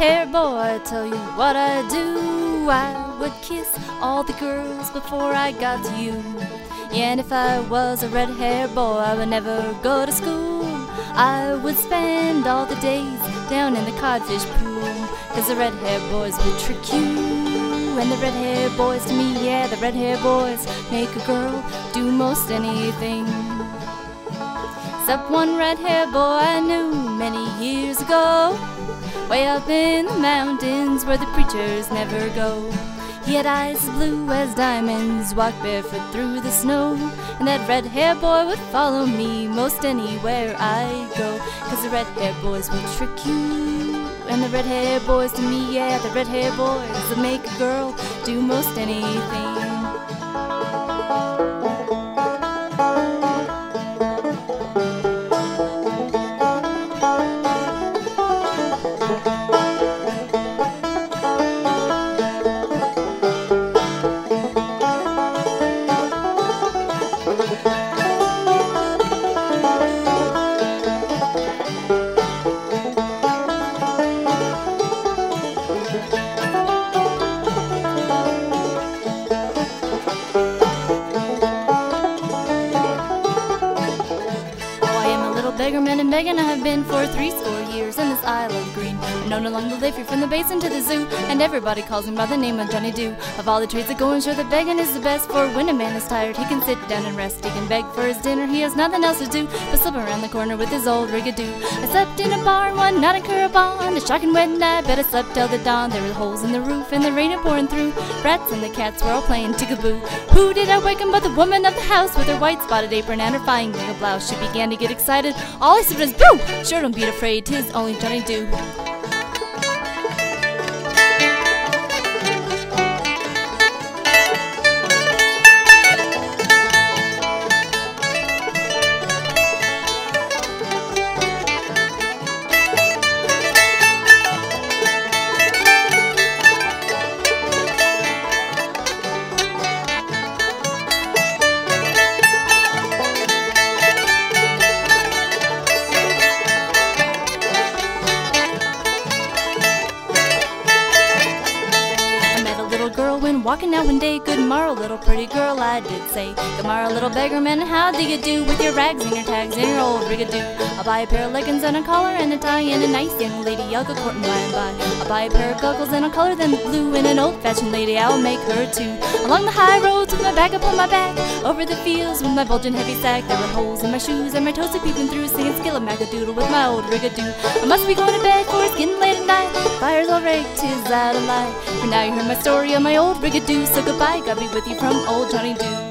red-haired boy, I tell you what I do. I would kiss all the girls before I got to you. Yeah, and if I was a red-haired boy, I would never go to school. I would spend all the days down in the codfish pool, 'cause the red-haired boys would trick you. And the red-haired boys to me, yeah, the red-haired boys make a girl do most anything. Except one red-haired boy I knew many years ago, way up in the mountains where the preachers never go. He had eyes as blue as diamonds, walked barefoot through the snow, and that red-haired boy would follow me most anywhere I go, 'cause the red-haired boys will trick you. And the red-haired boys to me, yeah, the red-haired boys that make a girl do most anything. Beggarman and begging I have been for 60 years in this Isle of Green. I'm known along the Liffey from the basin to the zoo, and everybody calls me by the name of Johnny Doo. Of all the trades that go, ensure that begging is the best, for when a man is tired he can sit down and rest. He can beg for his dinner, he has nothing else to do but slip around the corner with his old rigadoo. I slept in a barn one night in Currabon, a shocking wet night, but I slept till the dawn. There were holes in the roof and the rain had pouring through. Rats and the cats were all playing tickaboo. Who did I waken but the woman of the house, with her white spotted apron and her fine gingham blouse. She began to get excited. All I said was, "Boo! Sure, don't be afraid, 'tis only Johnny Doo." Walking out one day, good morrow, little pretty girl, I did say. Good morrow, little beggarman, how do you do, with your rags and your tags and your old rigadoo? I'll buy a pair of leggings and a collar and a tie, and a nice young lady I'll go courting by and by. I'll buy a pair of goggles and a color them blue, and an old-fashioned lady I'll make her too. Along the high roads with my bag upon my back, over the fields with my bulging heavy sack. There were holes in my shoes and my toes are peeping through, singing Skilla-Mac-a-Doodle with my old rigadoo. I must be going to bed, for it's getting late at night. Fire's all raked, 'tis out of light. For now you heard my story of my old rigadoo, so goodbye, God be with you from old Johnny Doo.